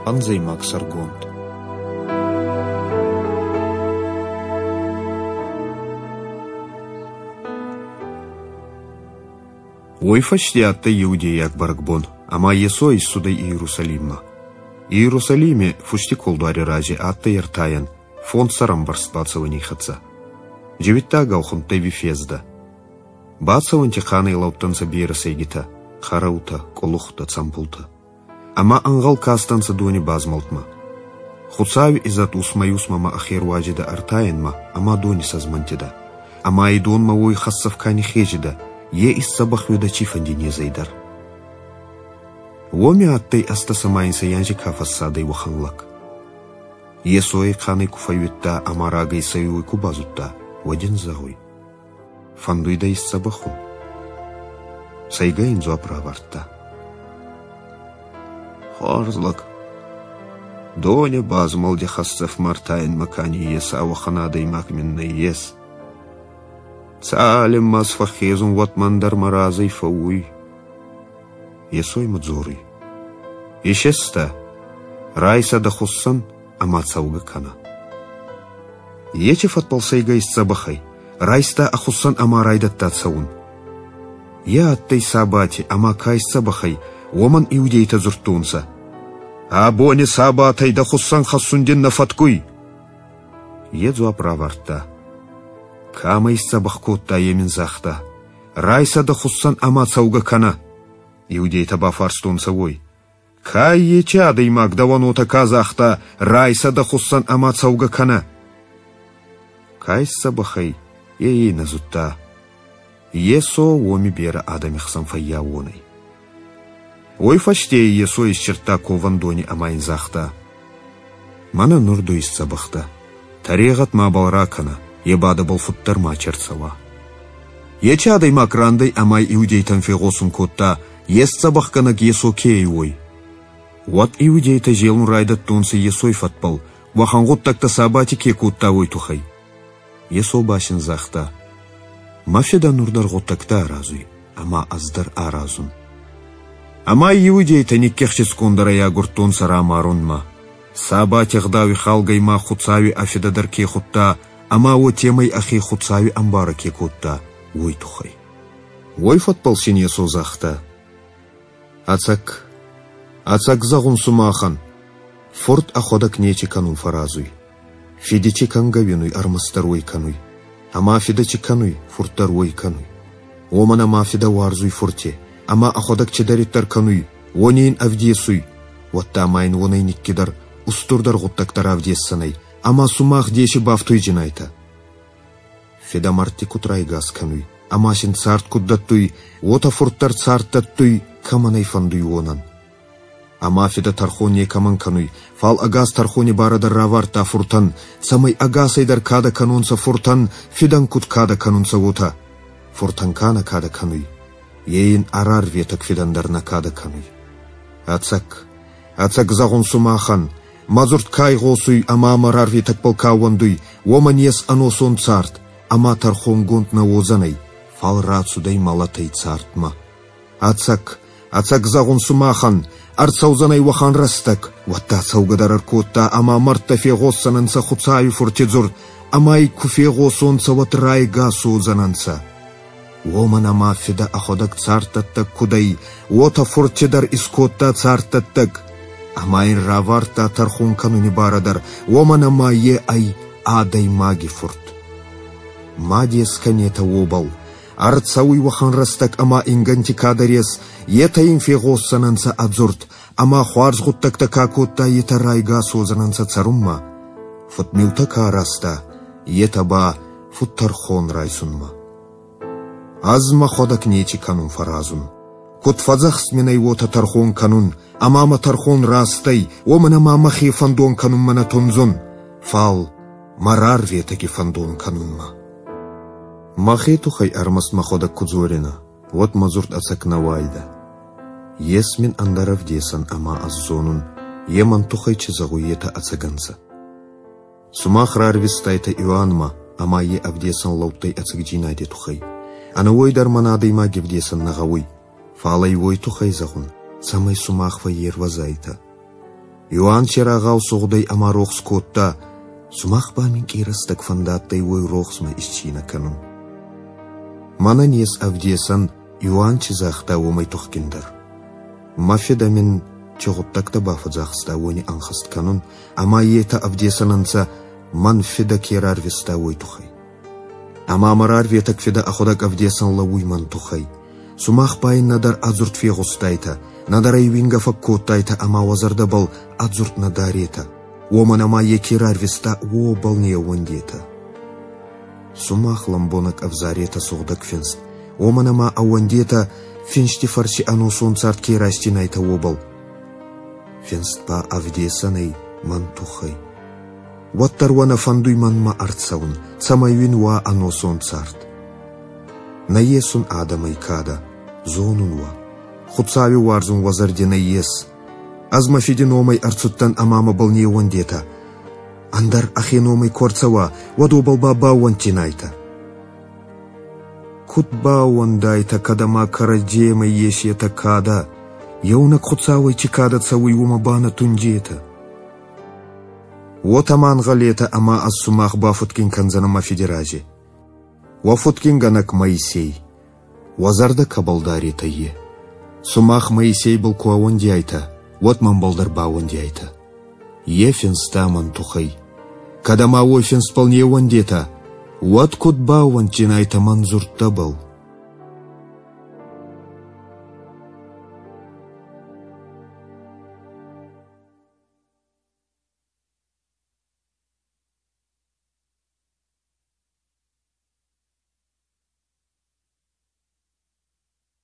Анзаймак саргонт. Ой фачте атта Иудеяк баракбон, ама Есо из суда Иерусалима. Иерусалиме фушти колдуари рази атта яртаян, фонд сарам барспацавани хатса. Живитта гаухунта Вифезда. Бацаванти ханы лауптанса бира сейгита, хараута, колухта, цампулта. Ама ангал кастанса дуани базмалтма. Хуцави изат усмаюсмама ахир ваджида артаянма, ама дуани сазмантида. Ама идонма ой хассавкани хеджида, е из сабахвида чифанди не зайдар. Воми аттай астасамайнса янжи кафассадай ваханлак. Есои ханы куфаюитта амарагай саюй кубазутта, вадин загой. Фандуйда из сабахун. Сайгайн зуаправарта. Хорзлак. Доня базмалди хассав мартайн макани ес аваханадай макминна ес. Цалем масфахезун ватмандар маразай фауй. Есой мадзоры. Ишеста. Райса да хуссан амацауга кана. Ече фатпалсайга из сабахай. Райста ахуссан ама райдатта цаун. Я аттай сабати ама кай сабахай. Оман иудейта зуртунса. А бони сабатай да хуссан хассундин нафаткуй. Едзу аправарта. Кама из сабахкотта емин захта. Райса да хуссан ама цауга кана. Иудейта бафарстунса вой. Кай еча да имак даванота казахта. Райса да хуссан ама цауга кана. Кай сабахай. Ей назутта. Есо оми бера адамихсан файяонай. Ой фаштей Есо из черта ковандони амайн захта. Мана нурду из сабахта. Тарегат мабалракана. Ебада был футтарма черцава. Ечадай макрандой амай иудейтан фегосун котта. Ест сабахканак Есо кей ой. Вот иудейта желун райдат тонсы Есой фатпал. Вахангот такта сабати ке котта ой тухай. Есо башин захта. Мафеда нурдар готтакта аразуй, ама аздар аразун. Ама иудейта никкехчес кондарая гуртон сара марунма. Сабати гдави халгай ма хуцави афедадар ке хутта, ама о темай ахи хуцави амбара ке котта, ой тухай. Ой фатпалсин Есо захта. Ацак загун сумахан. Форт аходак нечи канун фаразуй. Фидичи кангавинуй армастаруй кануй. Ама фидачи кануй фуртаруй кануй. Омана мафида варзуй фурте. Ама аходак чедариттар кануй. Онейн авдесуй. Ватта амайн онайник кидар. Устурдар готтактар авдессанай. Ама сумах деши бафтуй джинайта. Фида марти кутрай газ кануй. Ама син царт куддаттуй. Ота фурттар царттаттуй. Каманай фандуй онан. Ама фида тархоне каман кануй. Фал агас тархоне барадар раварта фуртан. Самай агасайдар када канунса фуртан. Фидан кут када канунса вота. Фуртан кана када кануй. Ейн арар ветак фидандар на када кануй. Ацак загун сумахан. Мазурт кай госуй ама марар ветак полкауандуй. Оман ес аносон царт. Ама тархон гонт на озанай. Фал рацудай малатай цартма. Ацак загун сумахан. Арцаузанай вахан растак. Ватта цаугадар аркотта. Ама марта фегоссананса хуцаю фуртидзур. Амай куфегосонца ватрай гасузананса. Оман ама фида аходак цартаттак кудай. Ота фуртидар искотта цартаттак. Амайн раварта тархун кануни барадар. Оман ама е ай адай маги фурт. Мади сканета обал. Арцауй вахан растак ама инганти кадарес. Ета инфегоссананса адзурт. Ама хуарзгуттакта какотта ета райга созананса царумма. Футмилта караста. Ета ба футтархон райсунма. Азма ходак нечи канун фаразун. Кот фазах сменай вота тархон канун. Амама тархон растай. Омана мама хи фандон канун мана тунзун. Фал марар ветаки фандон канунма. Махету хай армас маходак кудзорина. Вот мазурт ацак навайда. Есмин андарав десан ама аззонун. Еман тухай чизагуета ацаганса. Сумах рарвистайта Иоанма. Ама е авдесан лаутай ацакджинайде тухай. Ана ой дарманадой маги вдесан нагауй. Фалай вой тухай загун. Самай сумахва ервазайта. Юан черагау соғдай ама рохс котта, сумах бамин кирастак фандаттай ой рохсма исчина канун. Мана нес авдесан Юан чизахта омай тухкиндар. Мафедамин чоғыттакта бафадзахста они анхаст канун, ама ета авдесананца ман феда керар веста ой тухай. Ама марар ветак феда аходак авдесан лауй ман тухай. Сумах пайн надар адзурт фегустайта, надар айвинга факкоттайта ама вазарда бал адзурт надарета. Оман ама екерар веста о балне вандета. Сумах ламбонак авзарета соғдак фенст. Оман ама авандета феншти фарси анусон царт керастинайта обал. Фенст па авдесанай ман тухай. Ваттарвана фандуй манма артсаун, самайвин ва аносон царт. Наесун адамай када, зонунва. Худсави варзун вазарди наес. Азмафидин омай арцуттан амама балне вандета. Андар ахиномай корцава, ваду балба бауантинайта. Кут бауандайта кадама карадема есета када. Яунак худсавай чикада цавуй умабана тундета. Вот аман галета ама ассумах бафуткин канзанама федерази. Вафуткин ганак Моисей. Вазарда кабалдари тае. Сумах Моисей был куавонди айта. Вот ман балдар бауанди айта. Ефенста ман тухай. Кадама офенс полне вандета. Вот кут бауантин айта манзурта был.